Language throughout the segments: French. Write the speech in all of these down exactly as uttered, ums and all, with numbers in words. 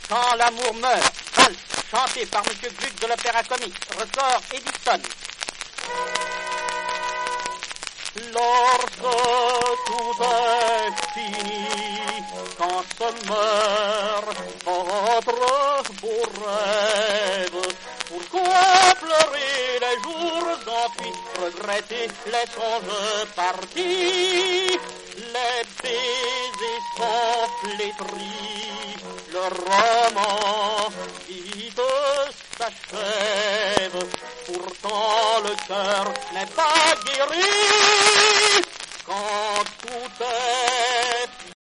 Quand l'amour meurt, valse, chanté par Monsieur Gluck de l'Opéra Comique, ressort Edison. Lorsque tout est fini, quand se meurt votre beau rêve, pourquoi pleurer les jours enfuis, regretter les songes partis, les baisers sont flétris, le roman vite s'achève, pourtant le cœur n'est pas guéri, quand tout est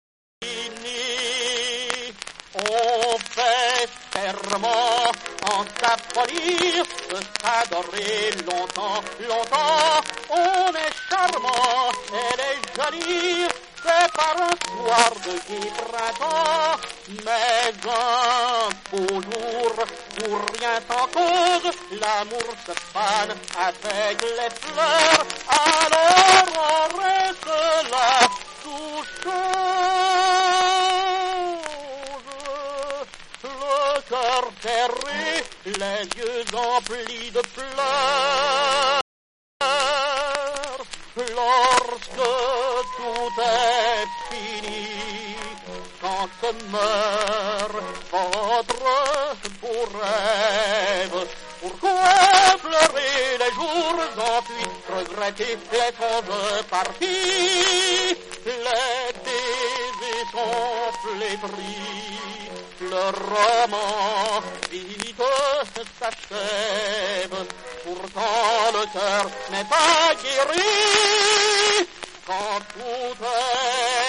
fini, on fait serment en sa folie de s'adorer longtemps, longtemps, on est charmant, elle est jolie, c'est par un soir de gai printemps, mais un beau jour, pour rien sans cause, l'amour se fane avec les fleurs, alors on reste là, tout change, le cœur serré, les yeux emplis de pleurs, lorsque tout est fini, quand se meurt votre beau rêve, pourquoi pleurer les jours enfuis, regretter les songes partis, les baisers sont flétris, le roman vite s'achève, pourtant le cœur n'est pas guéri, quand tout est